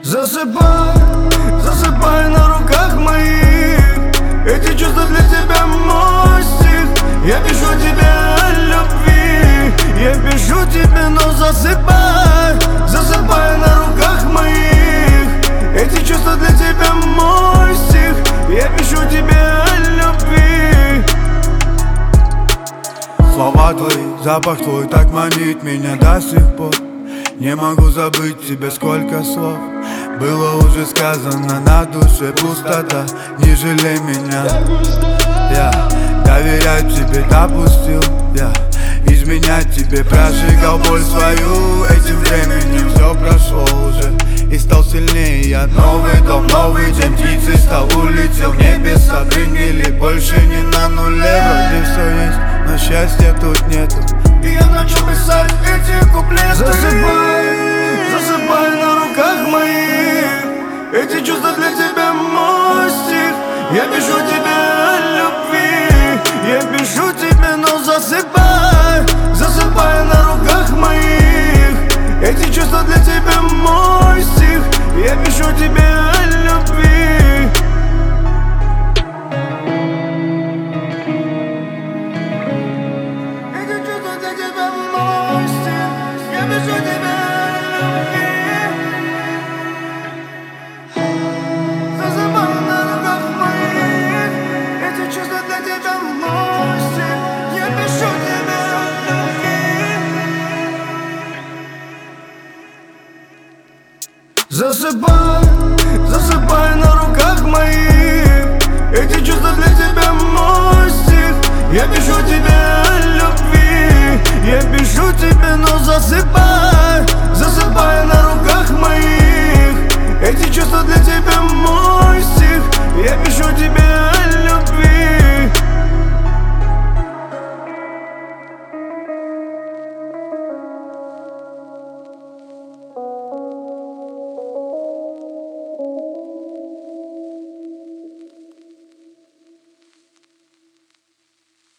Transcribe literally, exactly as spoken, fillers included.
Засыпай, засыпай на руках моих. Эти чувства для тебя мой стих. Я пишу тебе о любви, я пишу тебе, но засыпай. Засыпай на руках моих. Эти чувства для тебя мой стих. Я пишу тебе о любви. Слова твои, запах твой так манит меня до сих пор. Не могу забыть тебе, сколько слов было уже сказано, на душе пустота. Не жалей меня, я доверять тебе допустил, я изменять тебе прожигал боль свою. Этим временем все прошло уже, и стал сильнее я. Новый дом, новый день, птицей стал, улетел в небеса. Приняли, больше не на нуле. Вроде все есть, но счастья тут нету. И я начал писать эти куплеты. Засыпай, засыпай на руках моих. Эти чувства для тебя мой стих. Я пишу тебе о любви, я пишу тебе, но засыпай. Засыпай на руках моих. Эти чувства для тебя мой стих. Я пишу тебе о любви. Эти чувства для тебя мой стих. Я пишу тебе о любви. Засыпай на руках моих. Эти чувства для тебя мой стих. Я пишу тебе о любви. Засыпай, засыпай на руках моих. Эти чувства для тебя мой стих. Я пишу тебе о любви, я пишу тебе, но засыпай. Засыпай на руках моих.